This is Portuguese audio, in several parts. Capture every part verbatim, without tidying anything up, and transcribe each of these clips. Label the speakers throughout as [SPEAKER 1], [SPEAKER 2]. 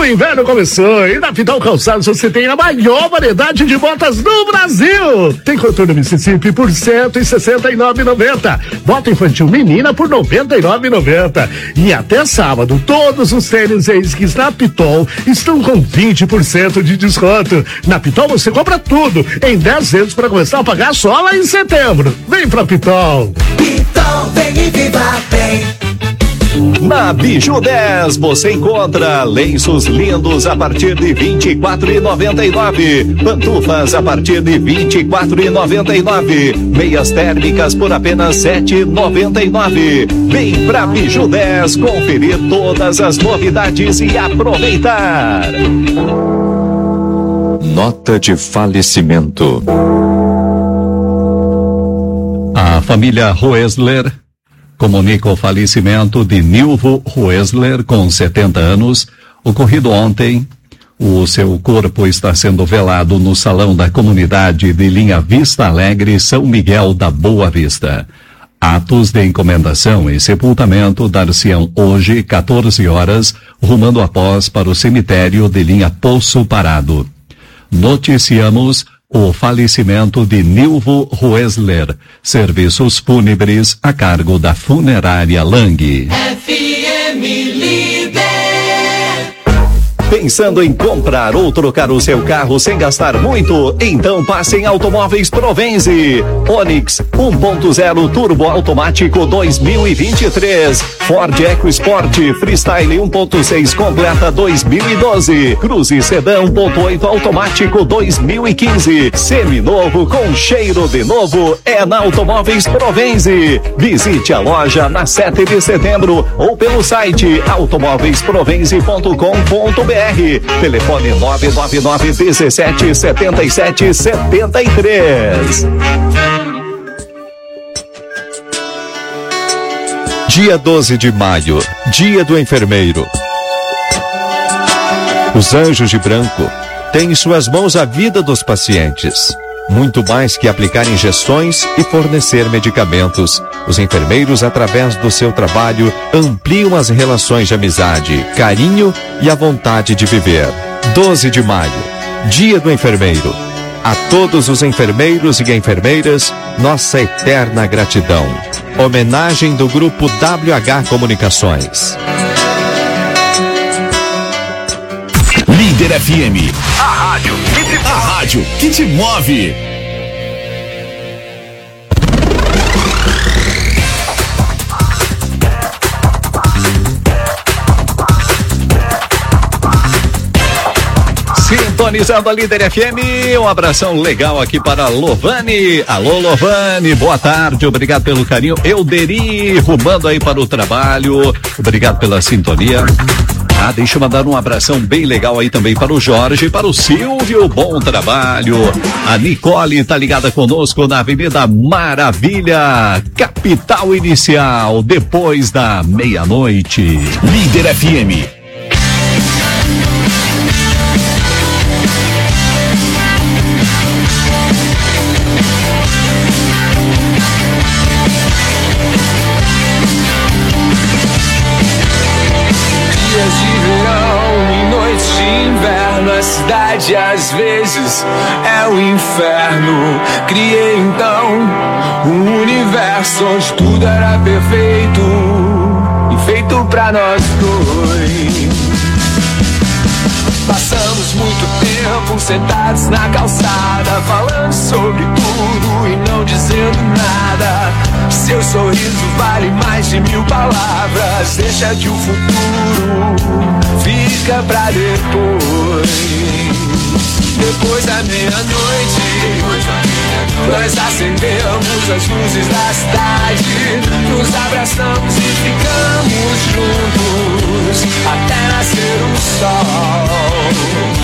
[SPEAKER 1] O inverno começou e na Pitol Calçados você tem a maior variedade de botas do Brasil. Tem coturno Mississippi por cento e sessenta e nove reais e noventa centavos. Bota infantil menina por noventa e nove reais e noventa centavos. E até sábado, todos os tênis e skis na Pitol estão com vinte por cento de desconto. Na Pitol você compra tudo em dez vezes para começar a pagar só lá em setembro. Vem pra Pitol.
[SPEAKER 2] Pitol, vem e viva bem.
[SPEAKER 3] Na Biju dez você encontra lenços lindos a partir de vinte e quatro reais e noventa e nove centavos, pantufas a partir de vinte e quatro reais e noventa e nove centavos, meias térmicas por apenas sete reais e noventa e nove centavos. Vem pra Biju dez conferir todas as novidades e aproveitar.
[SPEAKER 4] Nota de falecimento.
[SPEAKER 5] A família Roesler comunica o falecimento de Nilvo Roesler, com setenta anos, ocorrido ontem. O seu corpo está sendo velado no salão da comunidade de Linha Vista Alegre, São Miguel da Boa Vista. Atos de encomendação e sepultamento dar-se-ão hoje, quatorze horas, rumando após para o cemitério de Linha Poço Parado. Noticiamos o falecimento de Nilvo Roesler. Serviços fúnebres a cargo da Funerária Lang.
[SPEAKER 2] F M Líder.
[SPEAKER 3] Pensando em comprar ou trocar o seu carro sem gastar muito? Então passe em Automóveis Provenze. Onix um ponto zero turbo automático dois mil e vinte e três. Ford EcoSport Freestyle um ponto seis completa dois mil e doze. Cruze Sedan um ponto oito automático dois mil e quinze. Seminovo com cheiro de novo é na Automóveis Provenze. Visite a loja na sete de setembro ou pelo site automóveis provenze ponto com ponto br. Telefone nove nove nove dezessete setenta e sete setenta e três.
[SPEAKER 4] Dia doze de maio, Dia do Enfermeiro. Os anjos de branco têm em suas mãos a vida dos pacientes. Muito mais que aplicar injeções e fornecer medicamentos, os enfermeiros, através do seu trabalho, ampliam as relações de amizade, carinho e a vontade de viver. doze de maio, Dia do Enfermeiro. A todos os enfermeiros e enfermeiras, nossa eterna gratidão. Homenagem do Grupo W H Comunicações.
[SPEAKER 6] Líder F M. A rádio que te, a rádio que te move.
[SPEAKER 3] Sintonizando a Líder F M, um abração legal aqui para Lovane. Alô, Lovane, boa tarde, obrigado pelo carinho. Euderi, rumando aí para o trabalho, obrigado pela sintonia. Ah, deixa eu mandar um abração bem legal aí também para o Jorge e para o Silvio, bom trabalho. A Nicole tá ligada conosco na Avenida Maravilha, Capital Inicial, depois da meia-noite.
[SPEAKER 6] Líder F M.
[SPEAKER 7] A cidade às vezes é o inferno. Criei então um universo onde tudo era perfeito e feito pra nós dois. Passamos muito tempo sentados na calçada, falando sobre tudo e não dizendo nada. Seu sorriso vale mais de mil palavras. Deixa que o futuro fica pra depois. Depois da meia-noite, nós acendemos as luzes da cidade, nos abraçamos e ficamos juntos até nascer o sol.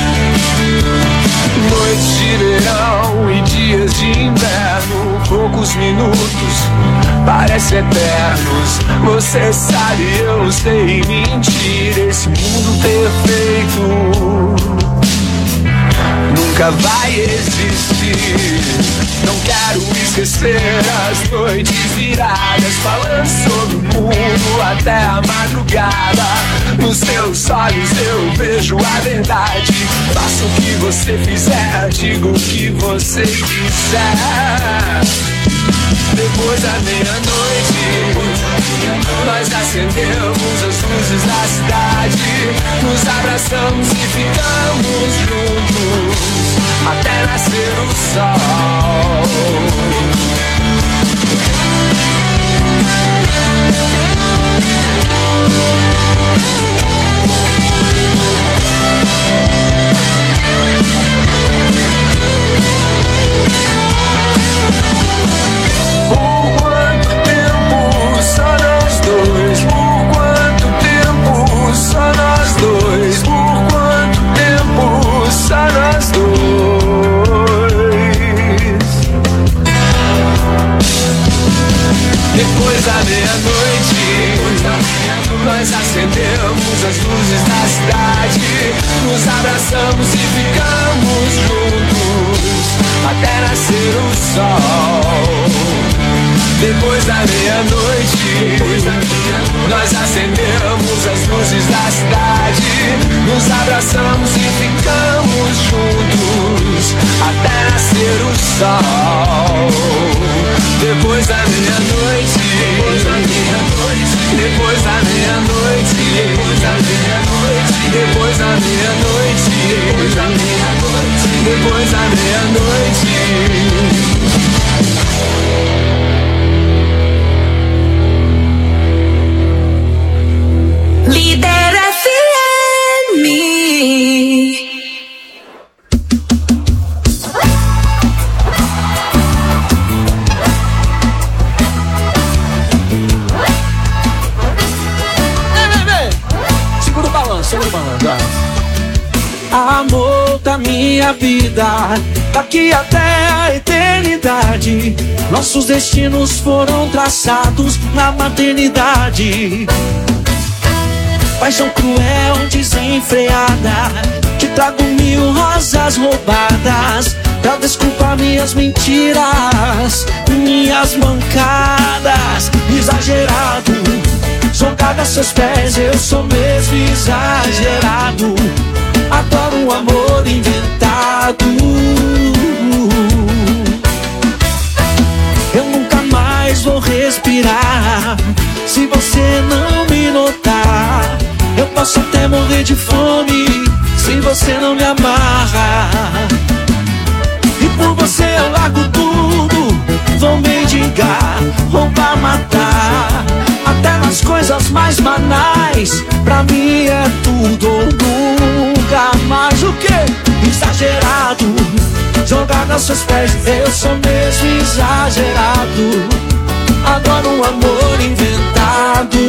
[SPEAKER 7] Noites de verão e dias de inverno, poucos minutos parecem eternos. Você sabe, eu sei, mentir. Esse mundo perfeito nunca vai existir. Não quero esquecer as noites viradas, falando sobre o mundo até a madrugada. Nos teus olhos eu vejo a verdade. Faça o que você fizer, diga o que você quiser. Depois da meia-noite, nós acendemos as luzes da cidade, nos abraçamos e ficamos juntos até nascer o sol. Por quanto tempo só nós dois? Por quanto tempo só nós dois? Por quanto tempo só nós dois? Depois da meia-noite, nós acendemos as luzes da cidade, nos abraçamos e ficamos juntos até nascer o sol. Depois da meia-noite, nós acendemos as luzes da cidade, nos abraçamos e ficamos juntos até nascer o sol. Depois da meia-noite, depois da meia-noite, depois da meia-noite, depois da meia-noite, depois da meia-noite, depois da meia-noite, depois da meia-noite.
[SPEAKER 2] Líder F M.
[SPEAKER 7] Segura o balanço, segura o balanço. Amor da minha vida, daqui até a eternidade, nossos destinos foram traçados na maternidade. Paixão cruel, desenfreada, te trago mil rosas roubadas pra desculpar minhas mentiras, minhas mancadas. Exagerado, jogado a seus pés, eu sou mesmo exagerado. Adoro um amor inventado. Eu nunca mais vou respirar se você não me notar. Eu posso até morrer de fome se você não me amarra. E por você eu largo tudo, vou mendigar, roubar, matar, até nas coisas mais banais. Pra mim é tudo ou nunca mais. O que? Exagerado, jogado aos seus pés, eu sou mesmo exagerado. Adoro um amor inventado.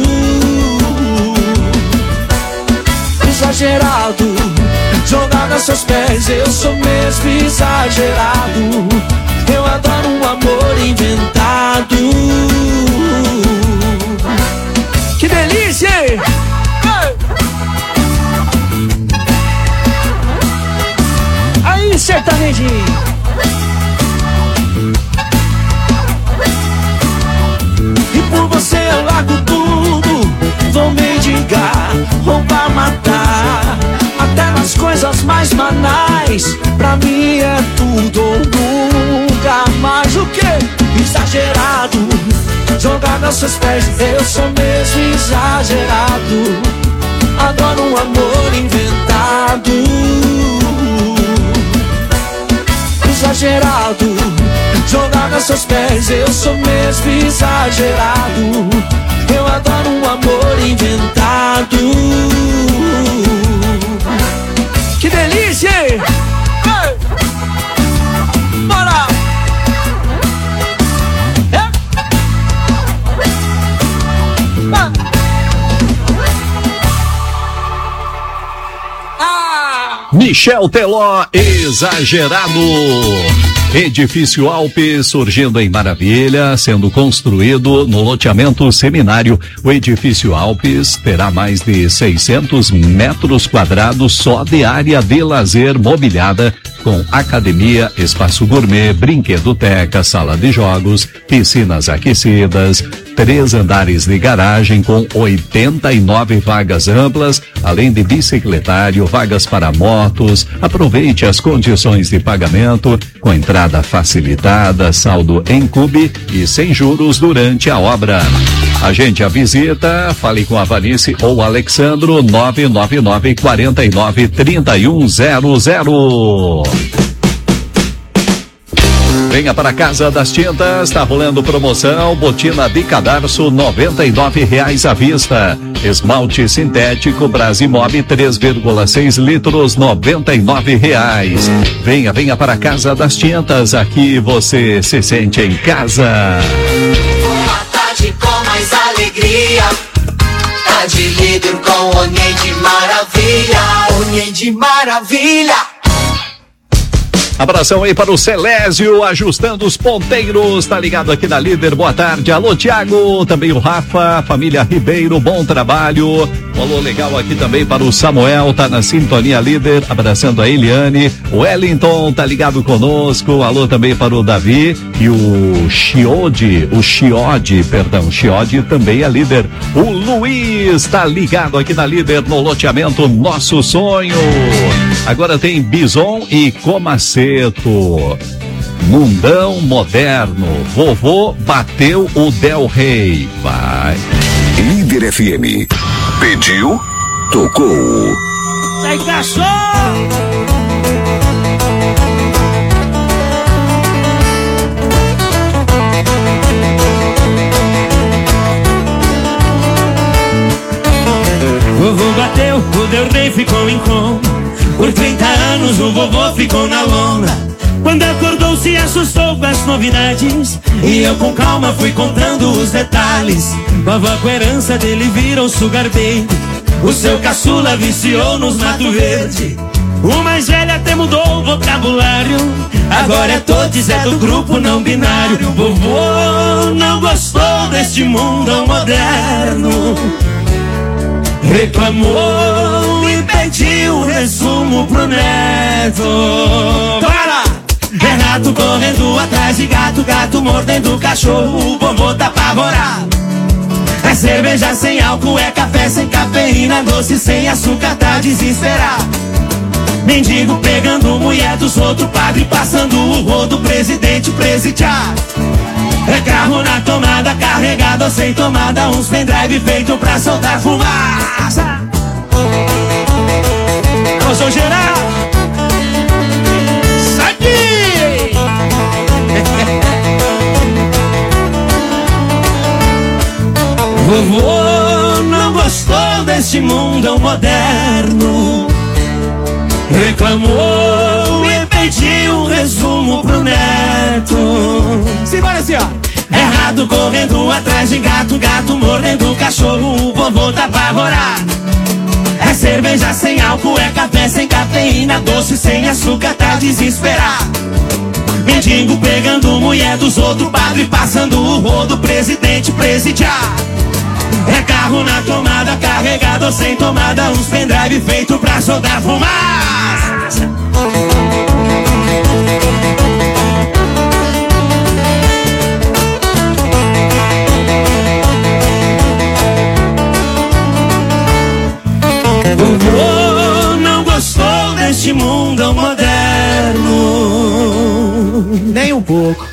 [SPEAKER 7] Exagerado, jogado aos seus pés, eu sou mesmo exagerado. Eu adoro um amor inventado. Que delícia, hein? Aí, sertanejinho. E por você eu largo tudo, vou mendigar, roubar, matar, até nas coisas mais banais. Pra mim é tudo ou nunca mais. O que? Exagerado, jogado aos seus pés, eu sou mesmo exagerado. Adoro um amor inventado. Exagerado, jogado aos seus pés, eu sou mesmo exagerado. Eu adoro um amor inventado. Que delícia, hein? Ei! Bora! É? Ah!
[SPEAKER 5] Michel Teló, Exagerado. Edifício Alpes surgindo em Maravilha, sendo construído no loteamento Seminário. O Edifício Alpes terá mais de seiscentos metros quadrados só de área de lazer mobiliada, com academia, espaço gourmet, brinquedoteca, sala de jogos, piscinas aquecidas, três andares de garagem com oitenta e nove vagas amplas, além de bicicletário, vagas para motos. Aproveite as condições de pagamento com entrada facilitada, saldo em cube e sem juros durante a obra. Agende a visita, fale com a Vanice ou Alexandro, nove nove nove, quatro nove, três um zero zero. Venha para a Casa das Tintas, está rolando promoção, botina de cadarço, noventa e nove reais à vista. Esmalte sintético Brasimob três vírgula seis litros, noventa e nove reais. Venha, venha para a Casa das Tintas, aqui você se sente em casa.
[SPEAKER 2] Uma tarde com mais alegria, tá de líder com Onien de Maravilha, Onien de Maravilha.
[SPEAKER 5] Abração aí para o Celésio, ajustando os ponteiros, tá ligado aqui na Líder, boa tarde, alô Tiago, também o Rafa, família Ribeiro, bom trabalho, alô legal aqui também para o Samuel, tá na sintonia Líder, abraçando a Eliane, o Wellington tá ligado conosco, alô também para o Davi e o Chiode, o Chiode, perdão, Chiode também é Líder, o Luiz tá ligado aqui na Líder no loteamento Nosso Sonho. Agora tem Bison e Comaceto. Mundão moderno. Vovô bateu o Del Rey. Vai.
[SPEAKER 6] Líder F M. Pediu, tocou.
[SPEAKER 2] Sai cachorro!
[SPEAKER 8] Vovô bateu, o Del Rey ficou em coma. Por trinta anos o vovô ficou na lona. Quando acordou se assustou com as novidades, e eu com calma fui contando os detalhes. Vovó com herança dele virou sugar baby, o seu caçula viciou nos Mato Verde. O mais velho até mudou o vocabulário, agora é todos é do grupo não binário. Vovô não gostou deste mundo moderno, reclamou e pediu resumo pro neto. Para! É rato correndo atrás de gato, gato mordendo cachorro, o vovô tá apavorado. É cerveja sem álcool, é café sem cafeína, doce sem açúcar, tá desesperado. Mendigo pegando mulher dos outros, padre passando o rodo, presidente presidiado. É carro na tomada, carregado ou sem tomada, uns pendrive feito pra soltar fumaça. Eu sou geral. Sabe! Vovô não gostou deste mundo moderno, reclamou e pediu um resumo pro neto. Simbora assim, ó. É rato correndo atrás de gato, gato mordendo cachorro, o vovô tá apavorado. É cerveja sem álcool, é café sem cafeína, doce sem açúcar, tá desesperado. Mendigo pegando mulher dos outros, padre passando o rodo, presidente presidiado. É carro na tomada, carregado ou sem tomada, uns pendrive feito pra soltar fumaça. Vovô não gostou deste mundo moderno, nem um pouco.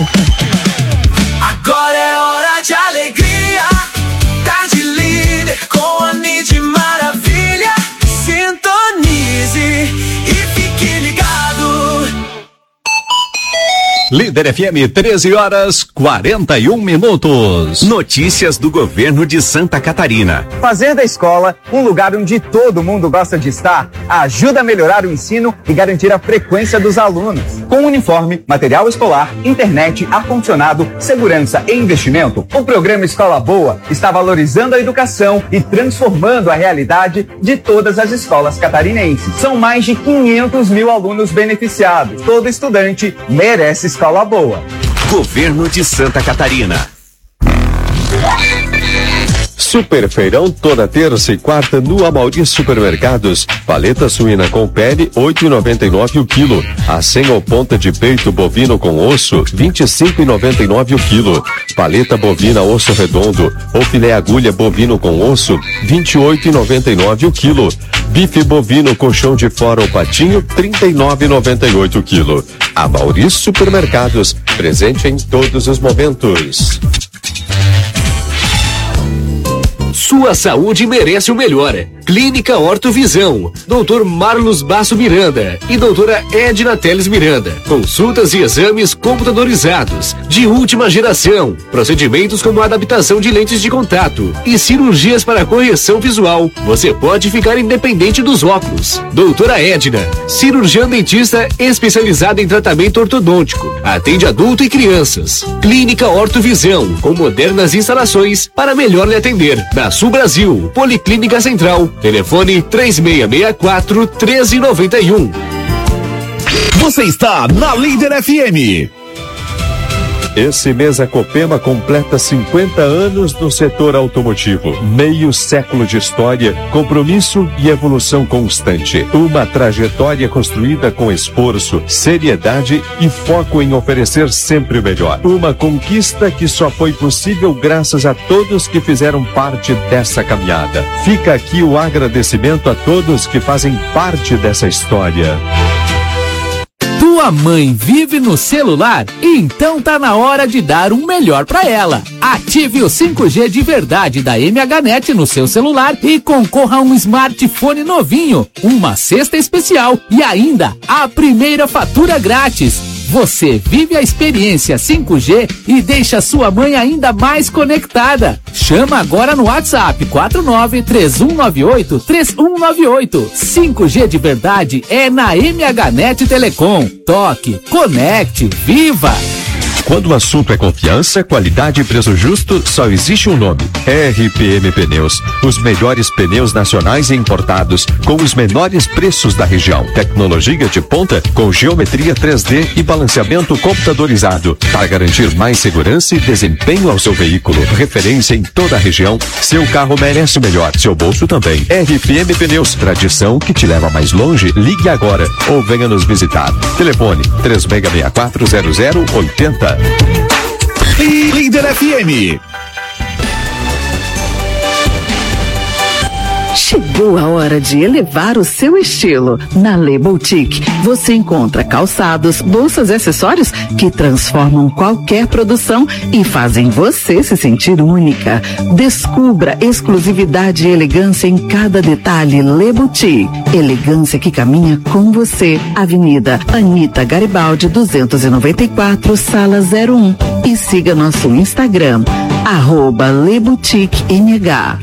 [SPEAKER 2] Agora é hora de alegria, tá de líder com a Onien de Maravilha. Sintonize e fique ligado.
[SPEAKER 5] Líder F M, treze horas, quarenta e um minutos.
[SPEAKER 9] Notícias do governo de Santa Catarina.
[SPEAKER 10] Fazer da escola um lugar onde todo mundo gosta de estar ajuda a melhorar o ensino e garantir a frequência dos alunos. Com uniforme, material escolar, internet, ar-condicionado, segurança e investimento, o programa Escola Boa está valorizando a educação e transformando a realidade de todas as escolas catarinenses. São mais de quinhentos mil alunos beneficiados. Todo estudante merece escola boa.
[SPEAKER 9] Governo de Santa Catarina.
[SPEAKER 4] Super feirão toda terça e quarta no Amauri Supermercados. Paleta suína com pele, oito e noventa e nove o quilo. Acém ou ponta de peito bovino com osso, vinte e cinco e noventa e nove o quilo. Paleta bovina osso redondo ou filé agulha bovino com osso, vinte e oito e noventa e nove o quilo. Bife bovino colchão de fora ou patinho, trinta e nove e noventa e oito o quilo. Amauri Supermercados, presente em todos os momentos.
[SPEAKER 11] Sua saúde merece o melhor. Clínica Ortovisão, doutor Marlos Basso Miranda e doutora Edna Teles Miranda. Consultas e exames computadorizados, de última geração. Procedimentos como adaptação de lentes de contato e cirurgias para correção visual. Você pode ficar independente dos óculos. Doutora Edna, cirurgiã dentista especializada em tratamento ortodôntico. Atende adulto e crianças. Clínica Ortovisão, com modernas instalações para melhor lhe atender. Na Sul Brasil, Policlínica Central. Telefone três seis seis quatro, um três nove um.
[SPEAKER 6] Você está na Líder F M.
[SPEAKER 4] Esse mês a Copema completa cinquenta anos no setor automotivo. Meio século de história, compromisso e evolução constante. Uma trajetória construída com esforço, seriedade e foco em oferecer sempre o melhor. Uma conquista que só foi possível graças a todos que fizeram parte dessa caminhada. Fica aqui o agradecimento a todos que fazem parte dessa história.
[SPEAKER 12] Tua mãe vive no celular? Então tá na hora de dar um melhor pra ela. Ative o cinco G de verdade da M H Net no seu celular e concorra a um smartphone novinho, uma cesta especial e ainda a primeira fatura grátis. Você vive a experiência cinco G e deixa sua mãe ainda mais conectada. Chama agora no WhatsApp quatro nove três um nove oito três um nove oito. cinco G de verdade é na M H Net Telecom. Toque, conecte, viva!
[SPEAKER 4] Quando o assunto é confiança, qualidade e preço justo, só existe um nome: R P M Pneus. Os melhores pneus nacionais e importados, com os menores preços da região. Tecnologia de ponta, com geometria três D e balanceamento computadorizado, para garantir mais segurança e desempenho ao seu veículo. Referência em toda a região. Seu carro merece o melhor, seu bolso também. R P M Pneus, tradição que te leva mais longe. Ligue agora ou venha nos visitar. Telefone três seis seis quatro zero zero oito zero.
[SPEAKER 6] Líder F M.
[SPEAKER 13] Chegou a hora de elevar o seu estilo. Na Le Boutique, você encontra calçados, bolsas e acessórios que transformam qualquer produção e fazem você se sentir única. Descubra exclusividade e elegância em cada detalhe. Le Boutique, elegância que caminha com você. Avenida Anita Garibaldi duzentos e noventa e quatro, sala zero um. E siga nosso Instagram, arroba Le Boutique M H.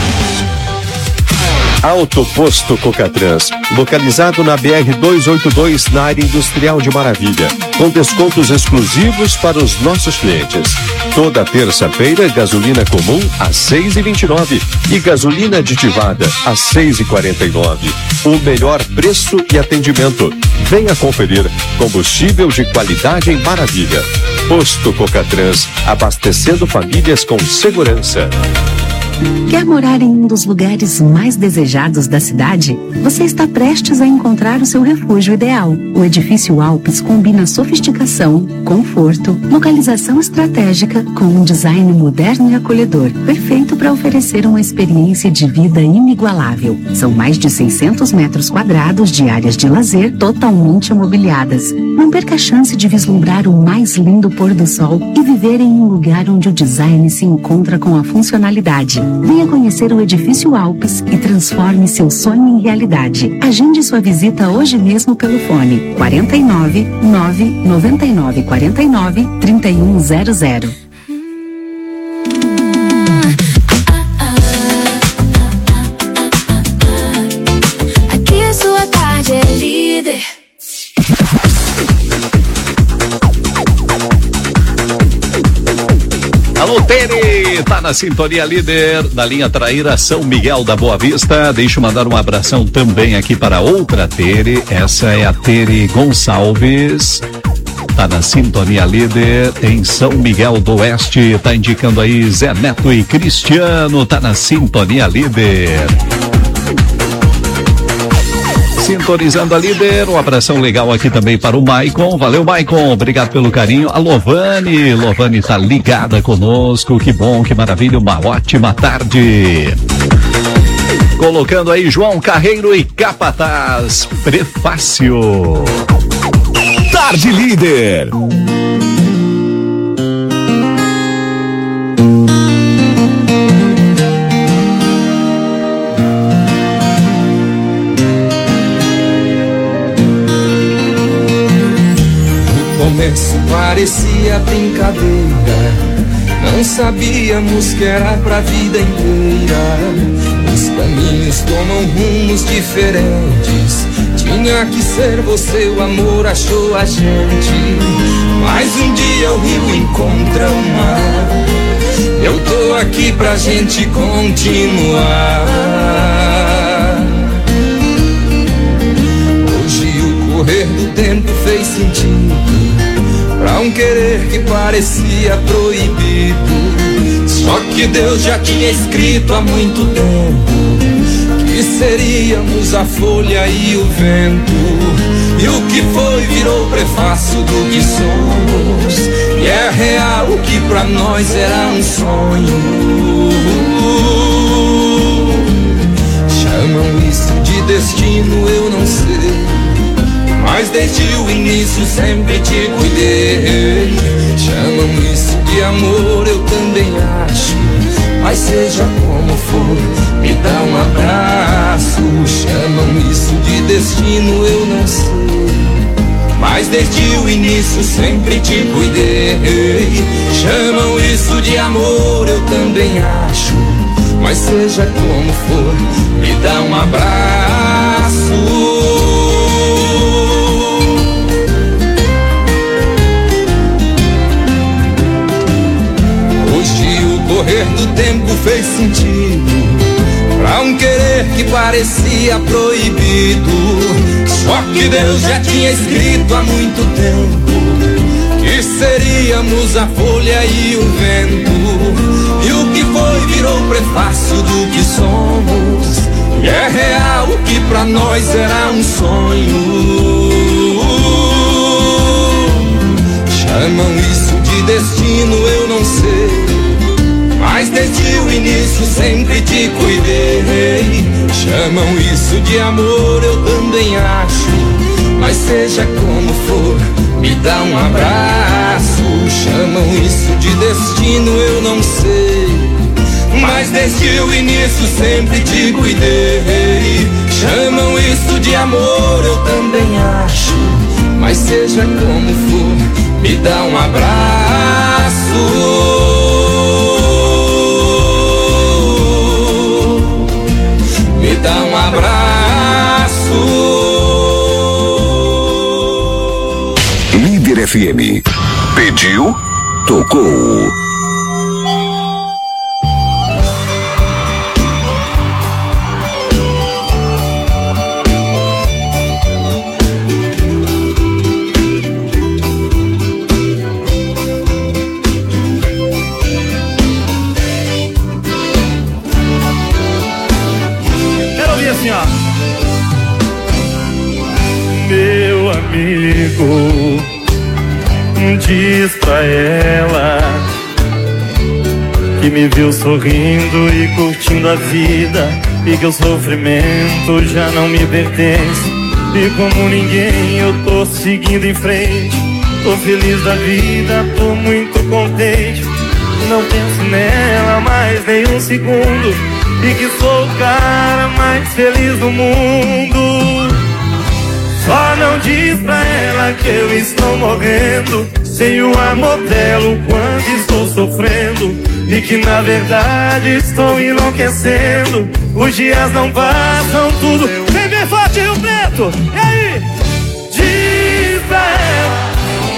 [SPEAKER 4] Autoposto Cocatrans, localizado na B R duzentos e oitenta e dois, na área industrial de Maravilha, com descontos exclusivos para os nossos clientes. Toda terça-feira, gasolina comum a seis e vinte e nove e gasolina aditivada a seis e quarenta e nove. O melhor preço e atendimento. Venha conferir. Combustível de qualidade em Maravilha. Posto Cocatrans, abastecendo famílias com segurança.
[SPEAKER 14] Quer morar em um dos lugares mais desejados da cidade? Você está prestes a encontrar o seu refúgio ideal. O Edifício Alpes combina sofisticação, conforto, localização estratégica com um design moderno e acolhedor, perfeito para oferecer uma experiência de vida inigualável. São mais de seiscentos metros quadrados de áreas de lazer totalmente mobiliadas. Não perca a chance de vislumbrar o mais lindo pôr do sol e viver em um lugar onde o design se encontra com a funcionalidade. Venha conhecer o Edifício Alpes e transforme seu sonho em realidade. Agende sua visita hoje mesmo pelo fone quarenta e nove, nove noventa e nove quarenta e nove, trinta e um zero zero.
[SPEAKER 15] Aqui a sua tarde é líder.
[SPEAKER 5] Alô, Tere, tá na sintonia líder da linha Traíra São Miguel da Boa Vista. Deixa eu mandar um abração também aqui para outra Tere. Essa é a Tere Gonçalves. Tá na Sintonia Líder em São Miguel do Oeste. Tá indicando aí Zé Neto e Cristiano. Tá na Sintonia Líder. Sintonizando a Líder, um abração legal aqui também para o Maicon. Valeu, Maicon, obrigado pelo carinho. A Lovane, Lovane tá ligada conosco, que bom, que maravilha, uma ótima tarde. Colocando aí João Carreiro e Capataz, Prefácio.
[SPEAKER 6] Tarde Líder.
[SPEAKER 7] Parecia brincadeira, não sabíamos que era pra vida inteira. Os caminhos tomam rumos diferentes. Tinha que ser você, o amor achou a gente. Mas um dia o rio encontra o mar. Eu tô aqui pra gente continuar. Hoje o correr do tempo fez sentido pra um querer que parecia proibido. Só que Deus já tinha escrito há muito tempo que seríamos a folha e o vento. E o que foi virou prefácio do que somos. E é real o que pra nós era um sonho. Chamam isso de destino, eu não sei, mas desde o início sempre te cuidei. Chamam isso de amor, eu também acho, mas seja como for, me dá um abraço. Chamam isso de destino, eu não sei, mas desde o início sempre te cuidei. Chamam isso de amor, eu também acho, mas seja como for, me dá um abraço. O correr do tempo fez sentido pra um querer que parecia proibido. Só que Deus já tinha escrito há muito tempo que seríamos a folha e o vento. E o que foi virou prefácio do que somos. E é real o que pra nós era um sonho. Chamam isso de destino, eu não sei, mas desde o início sempre te cuidei. Chamam isso de amor, eu também acho, mas seja como for, me dá um abraço. Chamam isso de destino, eu não sei, mas desde o início sempre te cuidei. Chamam isso de amor, eu também acho, mas seja como for, me dá um abraço. Me dá um abraço.
[SPEAKER 6] Líder F M. Pediu, tocou.
[SPEAKER 16] Meu amigo, diz pra ela que me viu sorrindo e curtindo a vida, e que o sofrimento já não me pertence. E como ninguém eu tô seguindo em frente, tô feliz da vida, tô muito contente. Não penso nela mais nem um segundo, e que sou o cara mais feliz do mundo. Só não diz pra ela que eu estou morrendo sem o amor dela, quando estou sofrendo, e que na verdade estou enlouquecendo. Os dias não passam, tudo vem bem forte, Rio Preto. E aí? Diz pra ela.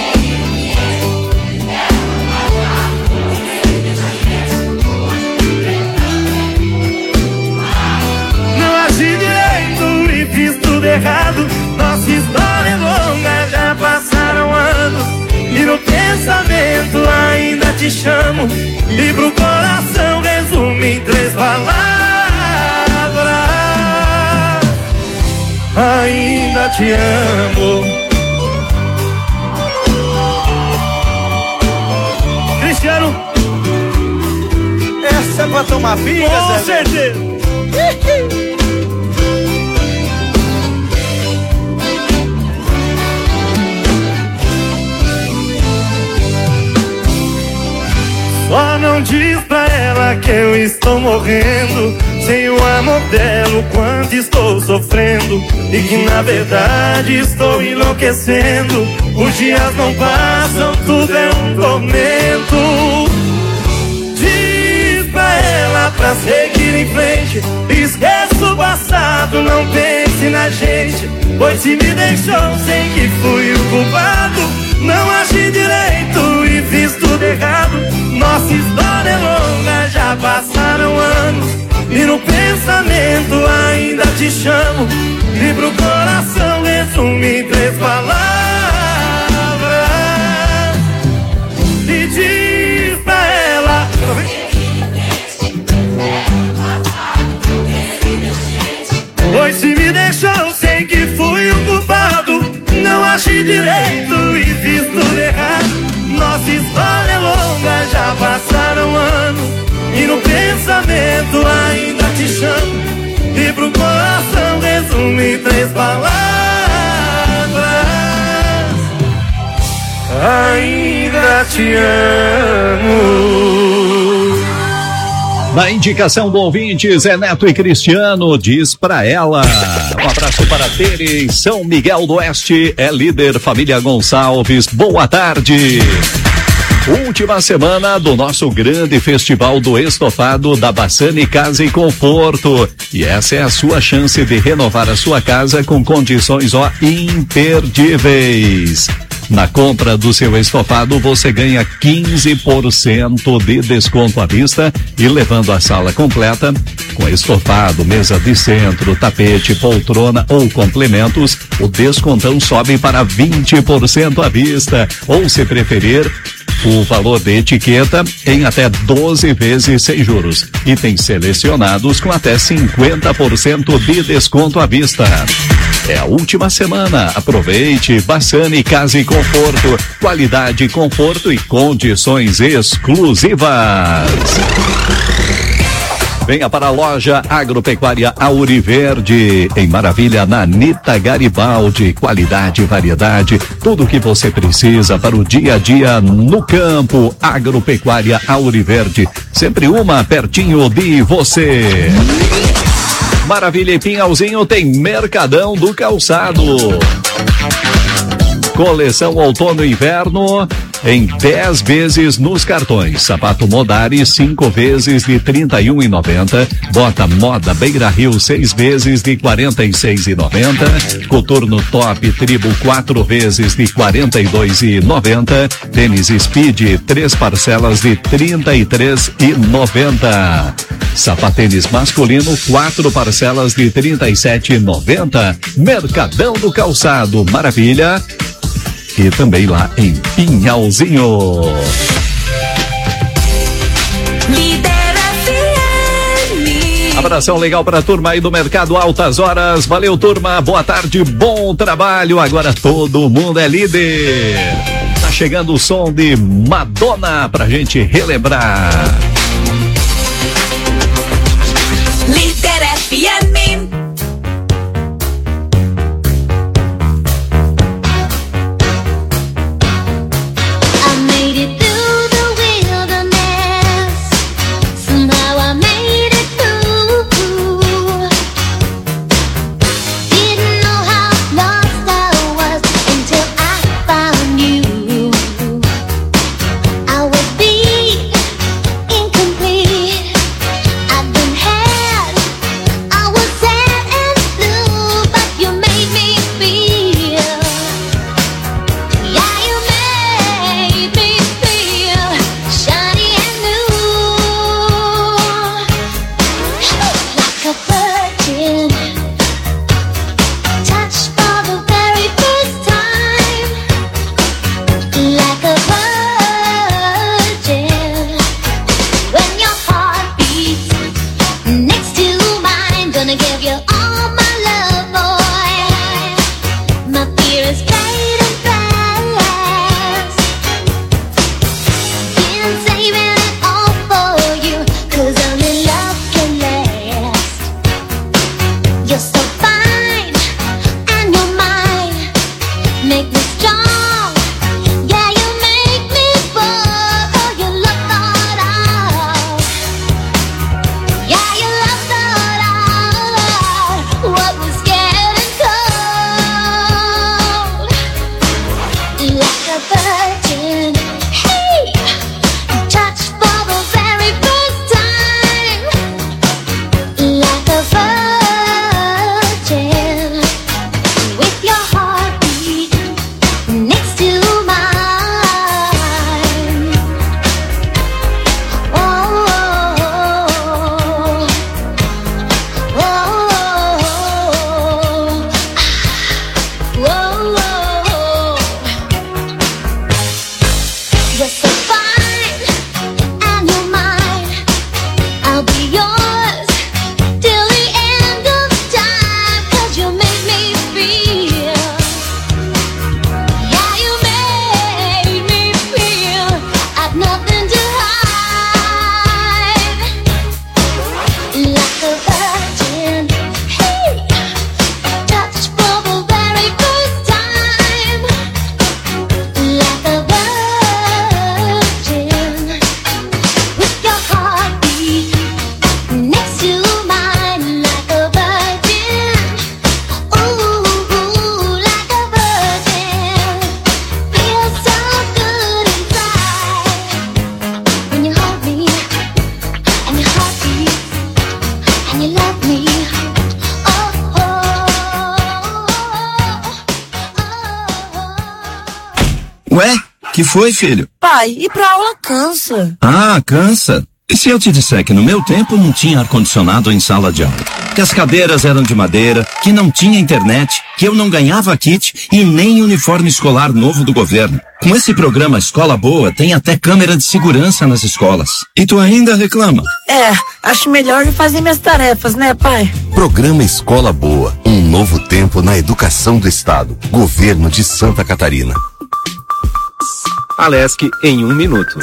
[SPEAKER 16] Não agi direito e fiz tudo errado. Nossa história é longa, já passaram anos, pensamento ainda te chamo. E pro coração resumo em três palavras: ainda te amo. Cristiano,
[SPEAKER 17] essa é pra tomar pinga,
[SPEAKER 16] com
[SPEAKER 17] Zé?
[SPEAKER 16] certeza. Só não diz pra ela que eu estou morrendo sem o amor dela, o quanto estou sofrendo, e que na verdade estou enlouquecendo. Os dias não passam, tudo é um tormento. Diz pra ela pra seguir em frente, esqueça o passado, não pense na gente, pois se me deixou sem que fui o culpado, não agi direito e fiz tudo errado. Nossa história é longa, já passaram anos, e no pensamento ainda te chamo. E pro coração resumo em três palavras: e diz pra ela, pois se me deixou sem que fui o culpado, não agi direito e fiz tudo errado. Nossa história é longa, já passaram anos, e no pensamento ainda te chamo. E pro coração resumo em três palavras: ainda te amo.
[SPEAKER 5] Na indicação do ouvinte, Zé Neto e Cristiano, diz pra ela. Um abraço para Tere, São Miguel do Oeste, é líder, família Gonçalves, boa tarde. Última semana do nosso grande festival do estofado da Bassani Casa e Conforto. E essa é a sua chance de renovar a sua casa com condições, ó, imperdíveis. Na compra do seu estofado, você ganha quinze por cento de desconto à vista, e levando a sala completa, com estofado, mesa de centro, tapete, poltrona ou complementos, o descontão sobe para vinte por cento à vista. Ou, se preferir, o valor de etiqueta em até doze vezes sem juros. Itens selecionados com até cinquenta por cento de desconto à vista. É a última semana. Aproveite. Bassani Casa e Conforto. Qualidade, conforto e condições exclusivas. Venha para a loja Agropecuária Auriverde, em Maravilha, na Anitta Garibaldi. Qualidade e variedade, tudo o que você precisa para o dia a dia no campo. Agropecuária Auriverde, sempre uma pertinho de você. Maravilha e Pinhalzinho tem Mercadão do Calçado. Coleção outono e inverno em dez vezes nos cartões. Sapato Modari, cinco vezes de trinta e um reais e noventa centavos. Bota Moda Beira Rio, seis vezes de quarenta e seis reais e noventa centavos. Coturno Top Tribo, quatro vezes de quarenta e dois reais e noventa centavos. Tênis Speed, três parcelas de trinta e três reais e noventa centavos. Sapatênis masculino, quatro parcelas de trinta e sete reais e noventa centavos. Mercadão do Calçado, Maravilha. E também lá em Pinhalzinho. Abração legal para a turma aí do Mercado Altas Horas. Valeu, turma. Boa tarde, bom trabalho. Agora todo mundo é líder. Tá chegando o som de Madonna pra gente relembrar.
[SPEAKER 2] Líder F M.
[SPEAKER 15] I was
[SPEAKER 6] Ué, que foi, filho?
[SPEAKER 17] Pai, ir pra aula cansa.
[SPEAKER 6] Ah, cansa? E se eu te disser que no meu tempo não tinha ar-condicionado em sala de aula? Que as cadeiras eram de madeira, que não tinha internet, que eu não ganhava kit e nem uniforme escolar novo do governo. Com esse programa Escola Boa, tem até câmera de segurança nas escolas. E tu ainda reclama?
[SPEAKER 17] É, acho melhor eu fazer minhas tarefas, né, pai?
[SPEAKER 18] Programa Escola Boa, um novo tempo na educação do Estado. Governo de Santa Catarina.
[SPEAKER 9] Alesc em um minuto.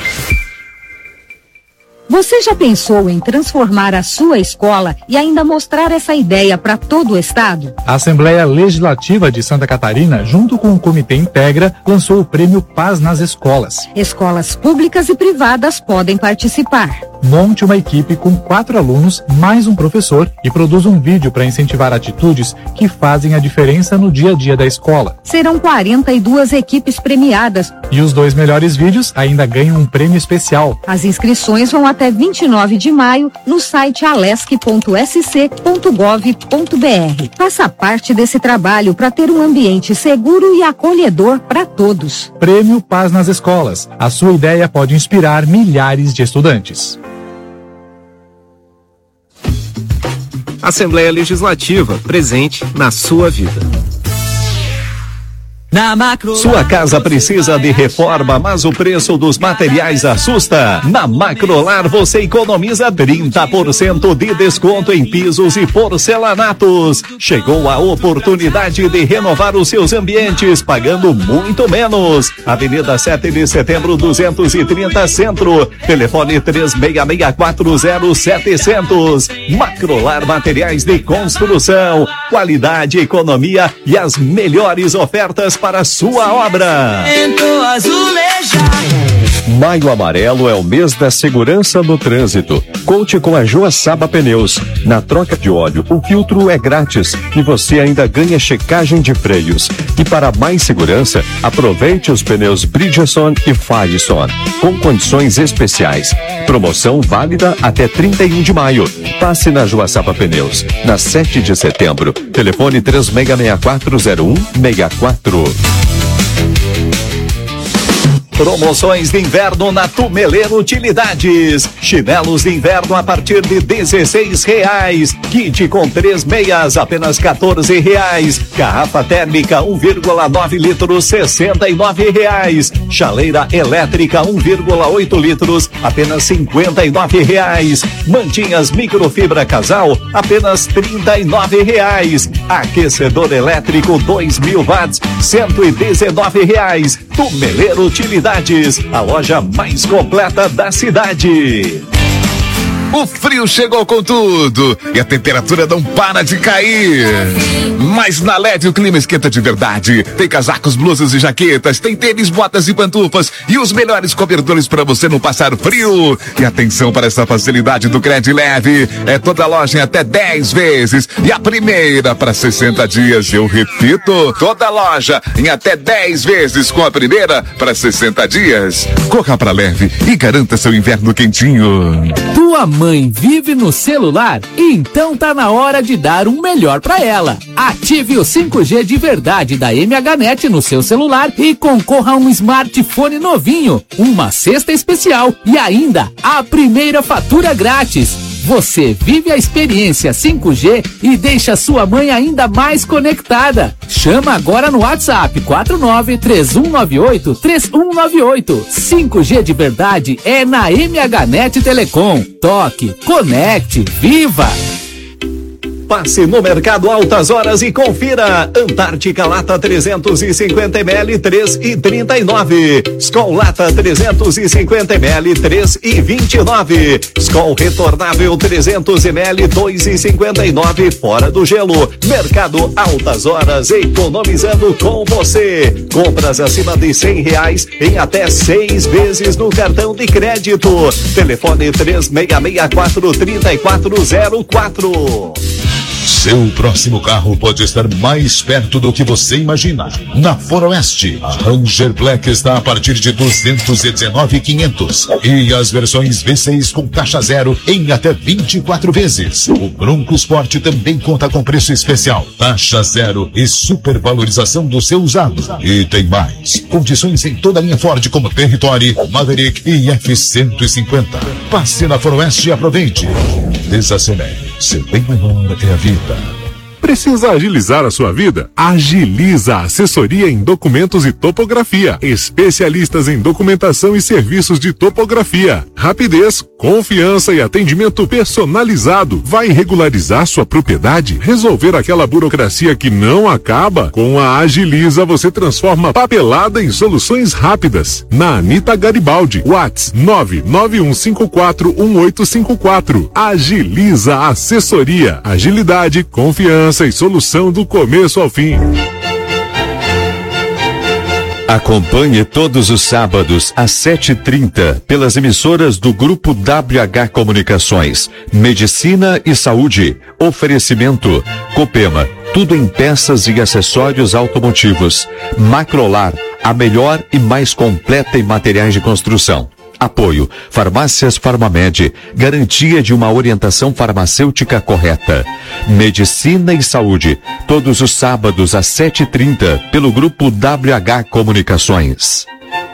[SPEAKER 19] Você já pensou em transformar a sua escola e ainda mostrar essa ideia para todo o estado?
[SPEAKER 20] A Assembleia Legislativa de Santa Catarina, junto com o Comitê Integra, lançou o Prêmio Paz nas Escolas.
[SPEAKER 19] Escolas públicas e privadas podem participar.
[SPEAKER 20] Monte uma equipe com quatro alunos, mais um professor, e produza um vídeo para incentivar atitudes que fazem a diferença no dia a dia da escola.
[SPEAKER 19] Serão quarenta e duas equipes premiadas.
[SPEAKER 20] E os dois melhores vídeos ainda ganham um prêmio especial.
[SPEAKER 19] As inscrições vão até vinte e nove de maio no site alesc ponto s c ponto gov ponto b r. Faça parte desse trabalho para ter um ambiente seguro e acolhedor para todos.
[SPEAKER 20] Prêmio Paz nas Escolas. A sua ideia pode inspirar milhares de estudantes.
[SPEAKER 9] Assembleia Legislativa, presente na sua vida.
[SPEAKER 12] Na Macro...
[SPEAKER 3] Sua casa precisa de reforma, mas o preço dos materiais assusta. Na Macrolar você economiza trinta por cento de desconto em pisos e porcelanatos. Chegou a oportunidade de renovar os seus ambientes pagando muito menos. Avenida sete de Setembro duzentos e trinta Centro. Telefone três seis seis quatro zero sete zero zero. Macrolar Materiais de Construção. Qualidade, economia e as melhores ofertas para a sua obra.
[SPEAKER 4] Maio Amarelo é o mês da segurança no trânsito. Conte com a Joaçaba Pneus. Na troca de óleo, o filtro é grátis e você ainda ganha checagem de freios. E para mais segurança, aproveite os pneus Bridgestone e Firestone, com condições especiais. Promoção válida até trinta e um de maio. Passe na Joaçaba Pneus, na sete de setembro. Telefone três seis seis quatro zero um seis quatro.
[SPEAKER 3] Promoções de inverno na Tumeleiro Utilidades. Chinelos de inverno a partir de dezesseis reais. Kit com três meias, apenas quatorze reais. Garrafa térmica um vírgula nove litros, sessenta e nove reais. Chaleira elétrica um vírgula oito litros, apenas cinquenta e nove reais. Mantinhas microfibra casal, apenas trinta e nove reais. Aquecedor elétrico dois mil watts, cento e dezenove reais. Tumeleiro Utilidades, a loja mais completa da cidade.
[SPEAKER 21] O frio chegou com tudo e a temperatura não para de cair. Mas na L E D o clima esquenta de verdade. Tem casacos, blusas e jaquetas, tem tênis, botas e pantufas e os melhores cobertores para você não passar frio. E atenção para essa facilidade do Crédito Leve. É toda loja em até dez vezes e a primeira para sessenta dias. Eu repito, toda loja em até dez vezes com a primeira para sessenta dias. Corra para Leve e garanta seu inverno quentinho.
[SPEAKER 12] Tua mãe vive no celular? Então tá na hora de dar um melhor pra ela. Ative o cinco G de verdade da M H Net no seu celular e concorra a um smartphone novinho, uma cesta especial e ainda a primeira fatura grátis. Você vive a experiência cinco G e deixa sua mãe ainda mais conectada. Chama agora no WhatsApp quatro nove três um nove oito três um nove oito. cinco G de verdade é na M H Net Telecom. Toque, conecte, viva!
[SPEAKER 3] Passe no Mercado Altas Horas e confira. Antártica Lata trezentos e cinquenta mililitros, três e trinta e nove. Skol Lata trezentos e cinquenta mililitros, três e vinte e nove. Skol Retornável trezentos mililitros, dois e cinquenta e nove. Fora do gelo. Mercado Altas Horas, economizando com você. Compras acima de cem reais em até seis vezes no cartão de crédito. Telefone três seis seis quatro, três quatro zero quatro.
[SPEAKER 1] Seu próximo carro pode estar mais perto do que você imagina. Na Foroeste, a Ranger Black está a partir de duzentos e dezenove mil e quinhentos e as versões V seis com taxa zero em até vinte e quatro vezes. O Bronco Sport também conta com preço especial, taxa zero e supervalorização do seu usado. E tem mais, condições em toda a linha Ford como Territory, Maverick e F cento e cinquenta. Passe na Foroeste e aproveite. Desacelere. Seu bem maior é a vida.
[SPEAKER 22] Precisa agilizar a sua vida? Agiliza a assessoria em documentos e topografia. Especialistas em documentação e serviços de topografia. Rapidez, confiança e atendimento personalizado. Vai regularizar sua propriedade? Resolver aquela burocracia que não acaba? Com a Agiliza você transforma papelada em soluções rápidas. Na Anita Garibaldi, WhatsApp nove nove um cinco quatro um oito cinco quatro. Agiliza a assessoria. Agilidade, confiança e solução do começo ao fim.
[SPEAKER 4] Acompanhe todos os sábados às sete e trinta pelas emissoras do Grupo W H Comunicações, Medicina e Saúde. Oferecimento Copema, tudo em peças e acessórios automotivos. Macrolar, a melhor e mais completa em materiais de construção. Apoio Farmácias Farmamed, garantia de uma orientação farmacêutica correta. Medicina e Saúde, todos os sábados às sete e trinta pelo Grupo W H Comunicações.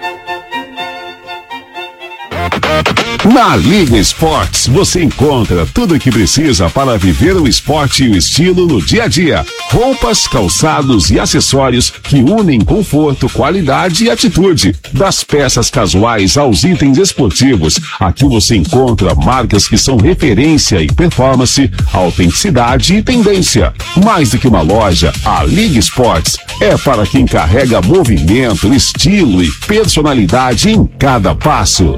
[SPEAKER 23] Na Liga Esportes, você encontra tudo o que precisa para viver o esporte e o estilo no dia a dia. Roupas, calçados e acessórios que unem conforto, qualidade e atitude. Das peças casuais aos itens esportivos, aqui você encontra marcas que são referência em performance, autenticidade e tendência. Mais do que uma loja, a Liga Esportes é para quem carrega movimento, estilo e personalidade em cada passo.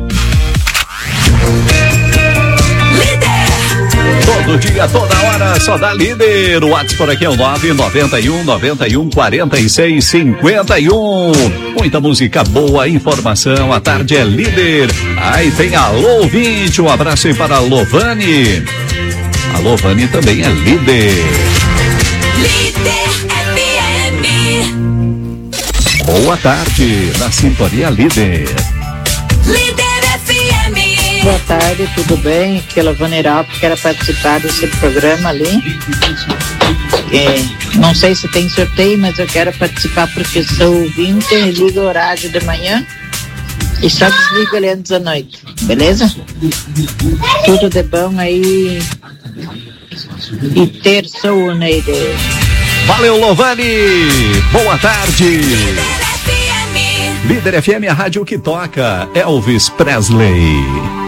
[SPEAKER 3] Todo dia, toda hora, só dá líder. O WhatsApp por aqui é o nove nove um, nove um, quatro seis, cinco um. Muita música boa, informação, a tarde é líder. Aí tem a Louvinte, um abraço aí para a Lovani. A Lovani também é líder.
[SPEAKER 2] Líder F M.
[SPEAKER 3] Boa tarde, na Sintonia Líder.
[SPEAKER 2] Líder F M.
[SPEAKER 24] Boa tarde, tudo bem? Aqui é a Vaneral, que quero participar desse programa ali. É, não sei se tem sorteio, mas eu quero participar porque sou ouvinte e ligo o horário de manhã e só desligo ele antes da noite, beleza? Tudo de bom aí e terçou, Neide.
[SPEAKER 3] Valeu, Lovani! Boa tarde! Líder F M, a rádio que toca. Elvis Presley.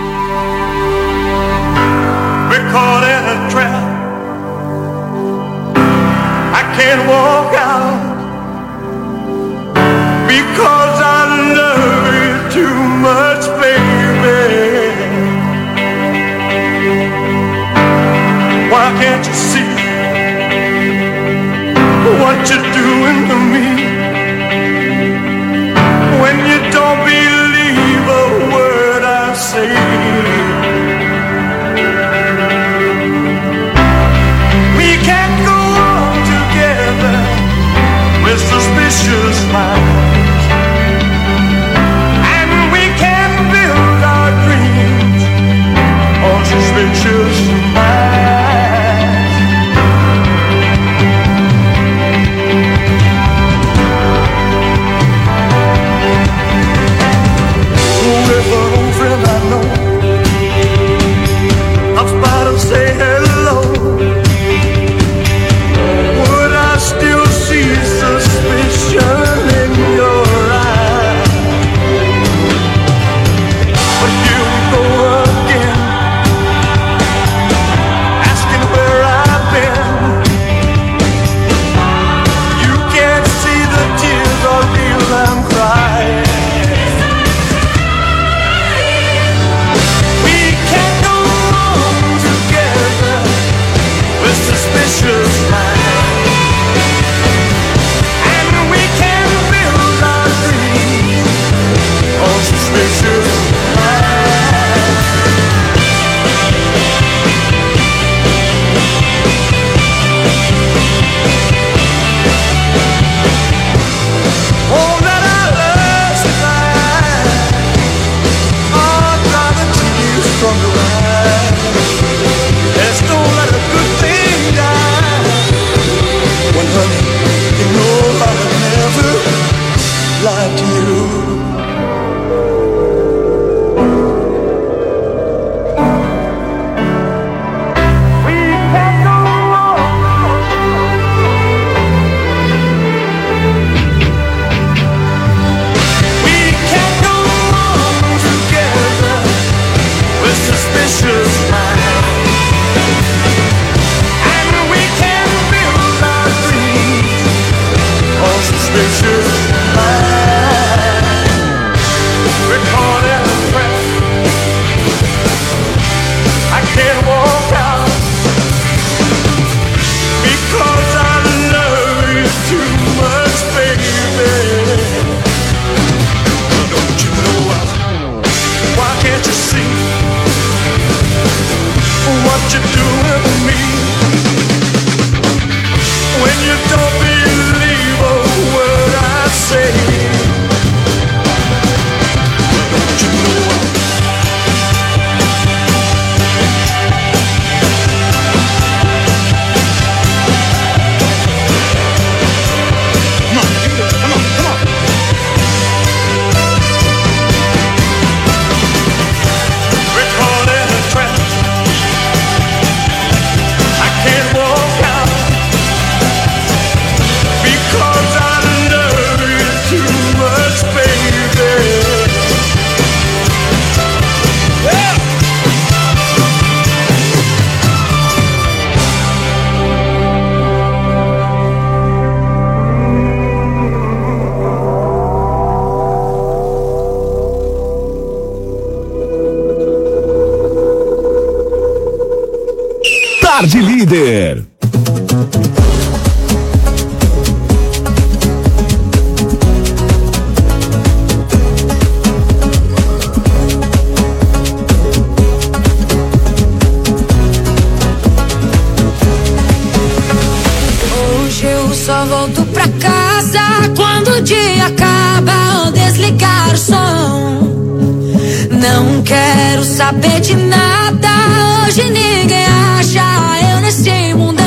[SPEAKER 8] We're caught in a trap. I can't walk out because I love you too much, baby. Why can't you see what you're doing to me? When you don't believe a word I say, we can't go on together with suspicious minds, and we can't build our dreams on suspicious minds.
[SPEAKER 23] Tarde Líder.
[SPEAKER 15] Hoje eu só volto pra casa quando o dia acaba ou desligar o som. Não quero saber de nada, hoje ninguém acha eu nesse mundão.